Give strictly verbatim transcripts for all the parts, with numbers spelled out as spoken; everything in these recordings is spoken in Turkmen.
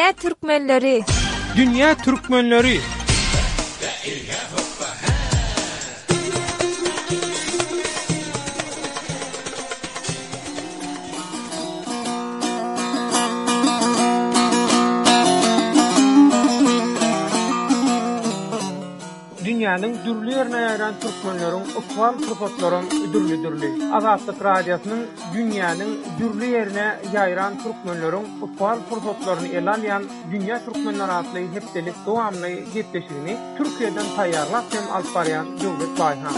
Dünya Türkmenleri. Dünya Türkmenleri. Dünýäniň dürli ýerine ýaran türkmenleriň ukval propotlaryň dürli-dürli. Azatlyk radiosynyň dünýäniň dürli ýerine ýaran türkmenleriň ukval propotlaryny elanýan Dünýä Türkmenleri adly hepdelik dowamly gepleşigini Türkiýeden taýýarlap hem alyp barýan Döwlet Baýhan.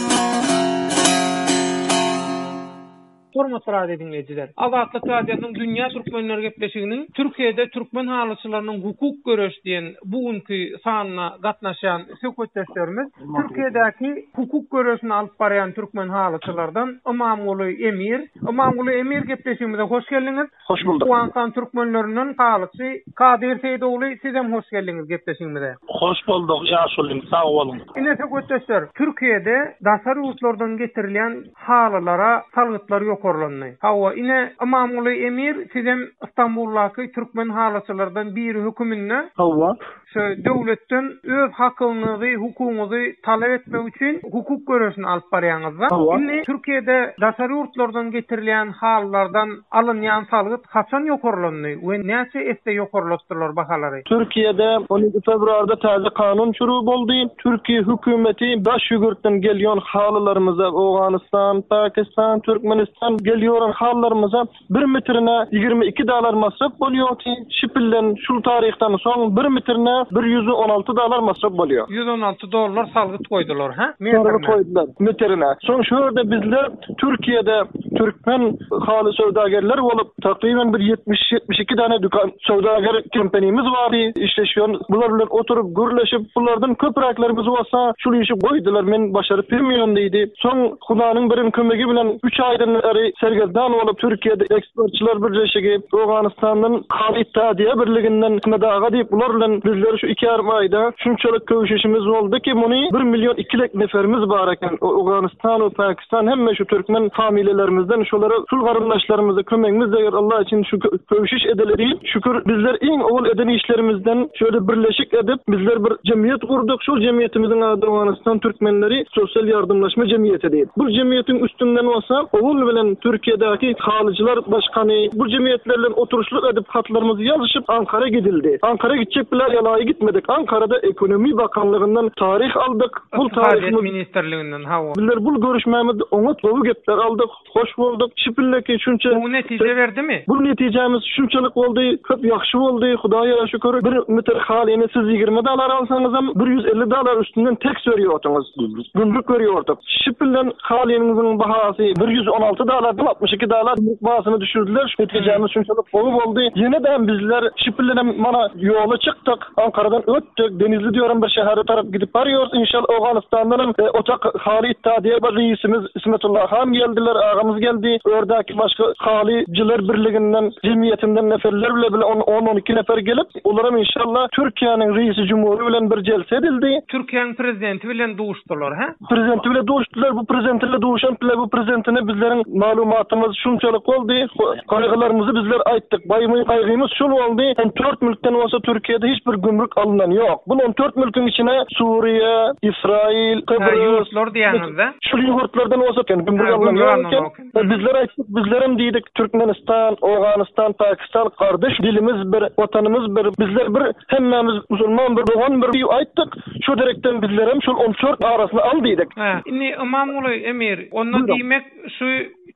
Hormatly radio dinleyijiler. Azatlyk radiosynyň Dünýä Türkmenleri gepleşiginiň Türkiýede türkmen halyçylarynyň hukuk görüş diýen bugünkü sanyna gatnaşan söhbetdeşlerimiz Türkiýedäki hukuk görüşini alyp barýan türkmen halyçylardan Imamguly Emir. Imamguly Emir gepleşigimize hoş geldiňiz. Hoş bulduk. Uýansan türkmenlerinden halyçy Kadir Seýdowly sizem hoş geldiňiz gepleşigimize. Hoş bulduk. Ýaşulym, sag bolun. Ine söhbetdeşler, Türkiýede daşary ýurtlardan getirilýän halylara salgytlar ýok. Hawa ine Imamguly Emir sizem İstanbul'daki Türkmen halyçylardan biri hükümünde. Hawa. Şu döwletden öz hakynyňyzy, hukugyňyzy talap etmek üçin hukuk görüşini alyp barýaňyzda. Ine Türkiýede daşary ýurtlardan getirilýän hallardan alynýan salgyt haçan ýokarlandy we näçe esde ýokarlatdylar bahalary? Türkiýede on iki fevralda täze kanun çurup boldy. Türkiýe hökümeti baş ýugurtdan gelýän halylarymyza Awganistan, Pakistan, Türkmenistan gelýän hallarymyza bir metrine ýigirme iki dolar masraf bolýar. Şipillen şu tarihten soň bir metrine bir yüz on altı dolar masraf bolýar. yüz on altı dolar salgyt koydular, ha? Salgyt koydular metrine. Soň şurada bizler Türkiýede türkmen haly söwdagerler bolup takriben bir yetmiş yetmiş iki tane dükkan söwdager kompanyamyz bardy. İşleşýän bular bilen oturup gürleşip bulardan köpüreklerimiz bolsa şu işi goýdular, men başaryp bermeýän diýdi. Soň Hudaňyň birin kömegi bilen üç aýdan beri sergerdan bolup Türkiýede ekspertçiler birleşigi Awganistandan Halyta diýe birliginden medaga diýip bular bilen bizler şu iki ýarym aýda şunçalyk köwüşişimiz boldy ki muny bir milyon ikilek neferimiz bar eken. Awganistan we Pakistan hemme şu türkmen familelerimizden şolara sul garyndaşlarymyza kömegimiz eger Allah için şu köwüşiş edeleri şükür bizler iň owul eden işlerimizden şöyle birleşik edip bizler bir jemgyýet gurduk. Şu jemgyýetimizin ady Awganistan Türkmenleri Sosial Ýardymlaşma Jemgyýeti diýip. Bu jemgyýetiň üstünden bolsa owul bilen Türkiýedäki halyçylar başkany bu jemgyýetlerle oturuşluk edip hatlarymyzy ýazyşyp Ankara gidildi. Ankara gitjek bilen ýalaý gitmedik. Ankarada Ekonomi Bakanlygyndan tarih aldyk. Bu tarih ministrliginden hawa. Bizler bu görüşmämiz oňa towy gepler aldyk. Hoş bolduk. Şipilleki şunça bu netije berdimi? Bu netijemiz şunçalyk boldy, köp ýaxşy boldy. Hudaýa şükür. Bir metr halyny siz ýigirme dolar alsaňyzam bir yüz elli dolar üstünden teks berýärdiňiz. Gümrük berýärdik. Şipillen halynyň bahasy bir yüz on altı dolardan altmış iki dolar bahasyny düşürdiler. Netijemiz şunçalyk bowy boldy. Ýene-de bizler şipillenem mana ýola çykdyk. Ankaradan ötdük. Denizli diýerim bir şäherde tarap gidip barýarys. İnşallah Awganistandan e, otak Halyta diýe bir reisimiz İsmetullah han geldiler, agamyz geldi. Ördäki başga halyçylar birliginden, jemgyýetinden neferler bile bile on on iki nefer gelip, olaram inşallah Türkiýanyň reisi jumhury bilen bir jelse edildi. Türkiýanyň prezidenti bilen duşdular, ha? Prezidenti bilen duşdular. Bu prezident bilen duşan bilen bu prezidentine bizleriň malumatymyz şunçalyk boldy. Gaýgylarymyzy bizler aýtdyk. Baýmy gaýgymyz şol boldy. on dört mülkden bolsa Türkiýede hiç bir gümrük alynan ýok. Bu on dört mülkün içine Suriye, İsrail, Kıbrıs, ýurtlar diýäňizde. Şu ýurtlardan bolsa gümrük alynan ýok. Bizler aýtdyk, bizlerim diýdik Türkmenistan, Awganistan, Pakistan kardeş dilimiz bir, vatanymyz bir. Bizler bir hemmemiz musulman bir, dogan bir diýip aýtdyk. Şu direkten bizlerim şol on dört arasyna al diýdik. Ha, inni Imamguly Emir, onda diýmek şu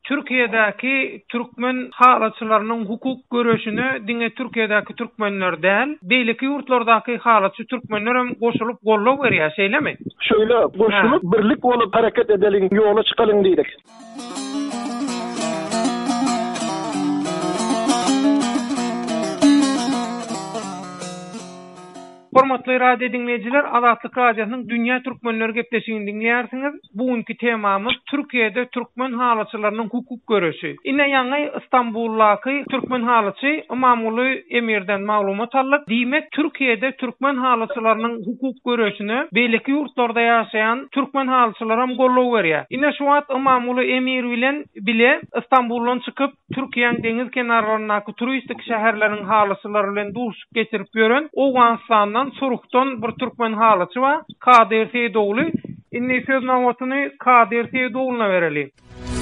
Türkiýedäki türkmen halyçylarynyň hukuk görüşini diňe Türkiýedäki türkmenler däl, beýleki ýurtlardaky halyçy türkmenler hem goşulyp gollap berýär, şeýlemi? Şöyle goşulyp birlik bolup hareket edeliň, ýola çykalyň diýdik. Hormatly radio dinleyijiler, Azatlyk Radiosynyň Dünýä Türkmenleri gepleşigini dinleýärsiňiz. Bugünkü temamyz Türkiýede türkmen halaçylarynyň hukuk görüşi. Ine ýaňy İstanbuldaky türkmen halaçy Mamuly Emirden maglumat aldyk. Diýmek, Türkiýede türkmen halaçylarynyň hukuk görüşini beýleki ýurtlarda ýaşaýan türkmen halaçylara gollaw berýär. Ine şu wagt Mamuly Emir bilen bile İstanbuldan çykyp Türkiýeň deňiz kenarlarynaky turistik şäherleriň halaçylary bilen duşup geçirip ýören Owganstandan Surukdan bir türkmen halaçy bar, Kadir Seýdogly. Inni söz namatyny Kadir Seýdoglyna bereli.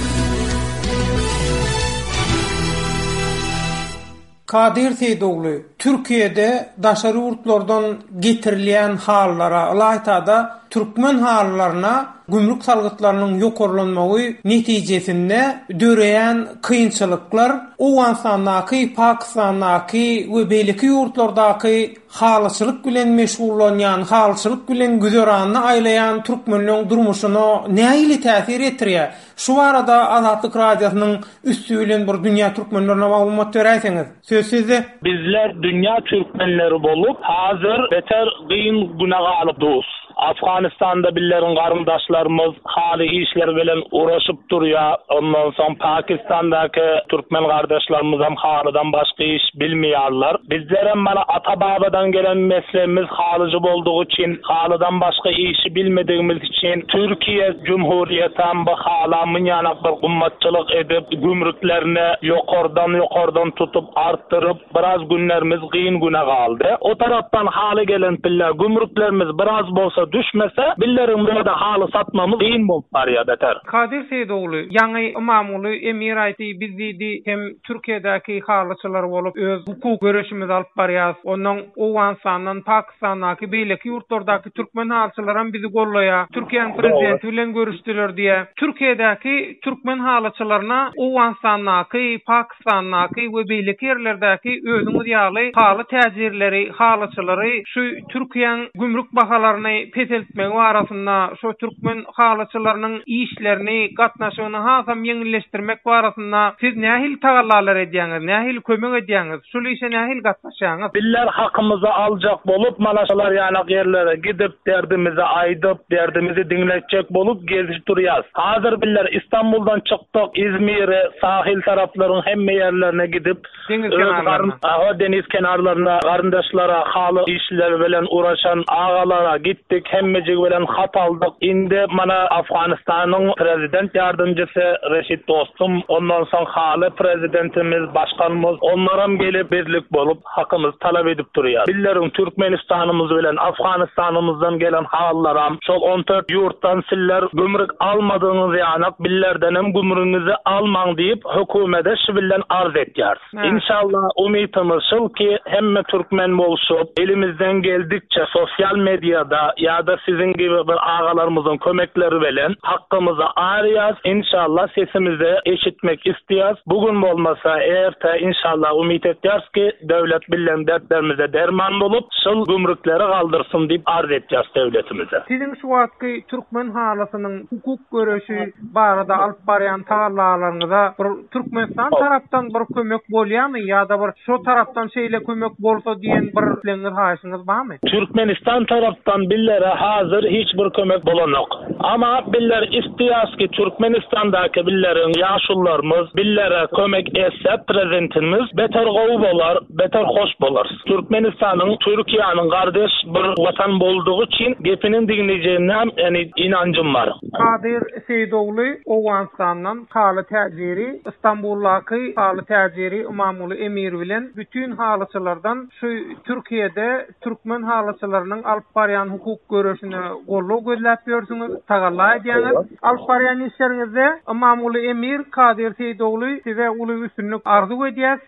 Kadir Seýdogly, Türkiýede daşary ýurtlardan getirilýän hallara, alaytada türkmen hallaryna gümrük salgytlarynyň ýokarlanmagy netijesinde döreýän kynçylyklar Owganstandaky, Pakistandaky we beýleki ýurtlardaky halaçylyk bilen meşgullanýan, halaçylyk bilen güzeranyny aýlaýan türkmenliň durmuşyna nähili täsir etdirýär? Şu arada Azatlyk Radiosynyň üstü bilen bir dünýä türkmenlerine maglumat berýärsiňiz. Söz sizde. Bizler dünýä türkmenleri bolup, hazır beter gyn günaga alypdys. Afganistanda billerin garyndaşlarymyz haly işler bilen uğraşyp durýar. Ondan soň Pakistandaky türkmen gardaşlarymyz hem halydan başga iş bilmeýärler. Bizler hem mana ata-babadan gelen meselemiz halyjy boldugy üçin, halydan başga işi bilmedigimiz üçin Türkiýe Cumhuriýetem bu halamyň ýana bir gummatçylyk edip, gümrüklerini ýokardan ýokardan tutup artdyryp, biraz günlerimiz gyn günaga aldy. O tarapdan haly gelen piller gümrüklerimiz biraz bolsa düşmese, billerin burada halı satmamız gyn bolup barýar beter. Kadir Seýdogly, ýaňy Mamuly Emir aýty, biz diýdi hem Türkiýedäki halaçylar bolup öz hukuk görüşimizi alyp barýar. Ondan Owganstandan, Pakistandaky beýleki ýurtlardaky türkmen halaçylaram bizi gollaýar. Türkiýeň prezidenti bilen görüşdiler diýe. Türkiýedäki türkmen halaçylaryna Owganstandaky, Pakistandaky we beýleki ýerlerdäki özüňiz ýaly haly täzirleri, halaçylary şu Türkiýeň gümrük bahalaryny peteltmegi barasynda, şu türkmen halaçylarynyň işlerini, gatnaşygyny hasam ýeňilleşdirmek barasynda siz nähil tagallar edýäňiz, nähil kömek edýäňiz, şu işe nähil gatnaşýaňyz? Biller hakymyzy aljak bolup, mana şolar ýanak ýerlere gidip derdimizi aýdyp, derdimizi diňletjek bolup gezip durýar. Hazır biller İstanbuldan çykdyk, İzmir'e, sahil taraplaryň hemme ýerlerine gidip, deniz kenarlaryna, aha deniz kenarlaryna, garyndaşlara, haly işler bilen uğraşan agalara gittik, hemmejigi bilen hat aldyk. Indi mana Afganistanyň prezident ýardymjysy Reşit Dostum, ondan soň haly prezidentimiz, başkanymyz, onlaram gelip birlik bolup hakymyz talap edip durýar. Billerin Türkmenistanymyz bilen Afganistanymyzdan gelen hallaram, şol on dört ýurtdan siller gümrük almadyňyz ýanak billerden hem gümrüňizi almaň diýip hökümete şu bilen arz etýär. İnşallah umytymyz şol ki hemme türkmen bolşup, elimizden geldikçe sosyal medyada ya da sizin gibi bir ağalarımızın kömekleri bilen hakkımızı arayaz. İnşallah sesimizi eşitmek isteyaz. Bugün olmasa erte inşallah umit etýärs ki devlet bilen dertlerimize derman bolup şol gümrükleri kaldırsın diýip arz etýärs devletimize. Sizin şu wagtky türkmen halasynyň hukuk görüşi barada alyp barýan taýlarlaryňyza bir Türkmenistan tarapdan bir kömek bolýarmy ýa-da bir şu tarapdan şeýle kömek bolsa diýen bir pleňir haýyşyňyz barmy? Türkmenistan tarapdan billere hazır hiçbir kömek bolanok. Ama biller istiyas ki Türkmenistan'daki billerin yaşullarımız billere kömek etse prezidentimiz beter gowy bolar, beter hoş bolar. Türkmenistan'ın, Türkiýanyň gardeş bir vatan bolduğu için gepinin dinleyeceğine yani inancım var. Kadir Seýdogly, Owganstandan haly täziri, İstanbuldaky haly täziri Mamuly Emir bilen bütün halaçylardan şu Türkiýede türkmen halaçylarynyň alyp barýan hukuk görüşini gollaw gözläp ýörsiňiz, tagalla edýäňiz. Alyp barýan işleriňizde Mamuly Emir, Kadir Seýdogly size uly üstünlük arzu edýär.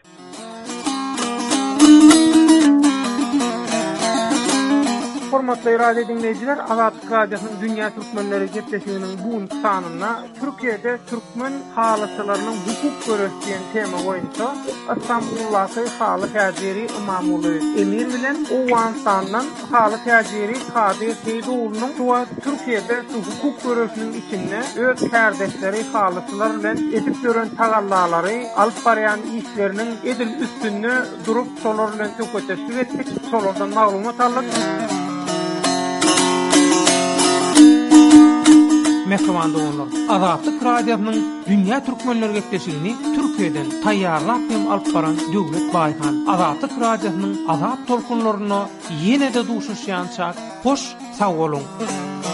Hormatly radio dinleyijiler, Azatlyk Radiosynyň Dünýä Türkmenleri gepleşiginiň bugunky sanyna Türkiýede türkmen halaçylarynyň hukuk görüşdiýen tema boýunça Istanbuldaky haly täziri Imamoğlu Emir bilen Owanstandan haly täziri Kadir Seydoğlu'nyň şu Türkiýede hukuk görüşiniň içinde öz kardeşleri halaçylar bilen edip gören tagallalary, alyp barýan işleriniň edil üstünde durup şolar bilen söhbetleşik etdik. Şolardan maglumat aldyk. Mehman dogonlar, Azatlyk Radiosynyň Dünýä Türkmenleri gepleşigini Türkiýeden taýýarlap hem alyp baran Döwlet Baýhan Azatlyk Radiosynyň azat tolkunlaryna ýene-de duşuşýan çak hoş sag bolun.